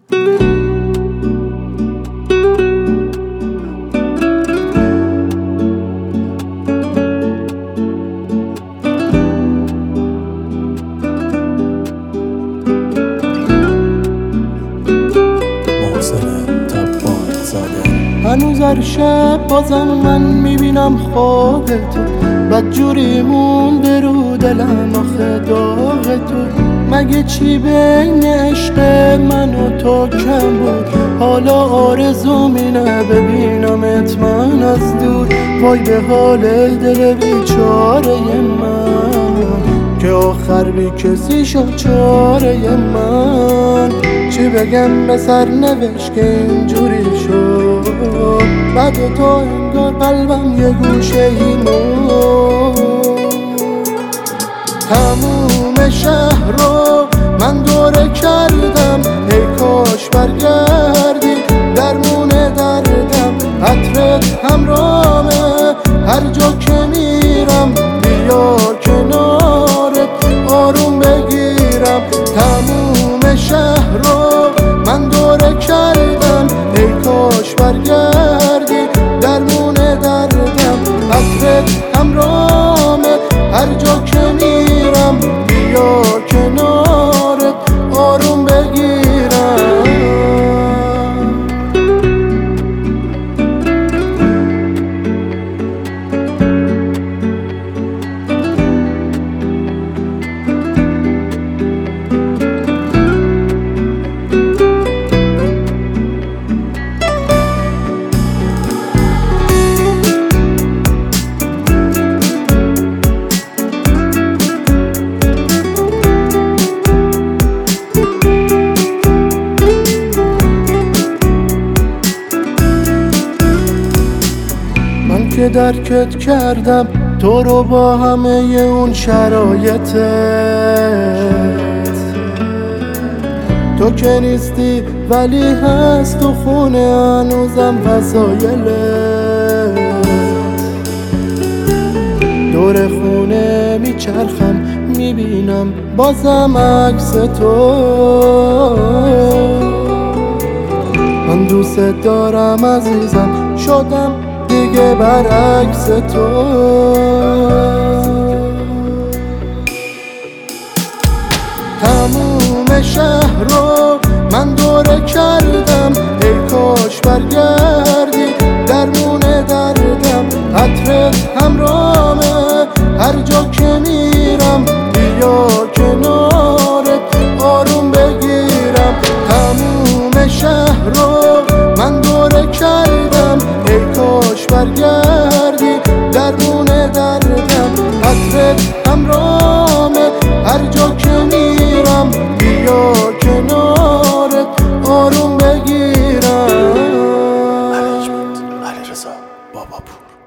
هنوز هر شب بازم من میبینم خواب تو، بدجوری مونده رو دلم آخه داغ تو. مگه چی بین عشق من و تو کم بود؟ حالا آرزوم اینه ببینمت من از دور. وای به حال دل بیچاره من که آخر بی کسی شد چاره من. چی بگم به سرنوشت که اینجوری شد؟ بعد تو انگار قلبم یه گوشه ای مرد. تموم شهر رو من دوره کردم، ای کاش برگردی درمون دردم. عطرت همرامه هر جا که میرم، بیا کنارت آروم بگیرم. تموم شهر رو من دوره کردم، ای کاش برگردی درمون دردم. عطرت همرامه هر جا که میرم، بیا کنارت آروم بگیرم. که درکت کردم تو رو با همه اون شرایطت، تو که نیستی ولی هست تو خونه هنوزم وسایلت. دور خونه میچرخم میبینم بازم عکس تو. من دوست دارم عزیزم، شدم دیگه برعکس تو. تموم شهر رو من دوره کردم، ای کاش برگردی درمون دردم. عطرت همرامه هر جا که میرم، بیا کنارت آروم بگیرم. تموم شهر رو من دوره کردم، ای کاش برگردی درمون دردم. عطرت همرامه هر جا که میرم، بیا کنارت آروم بگیرم. علیرضا باباپور.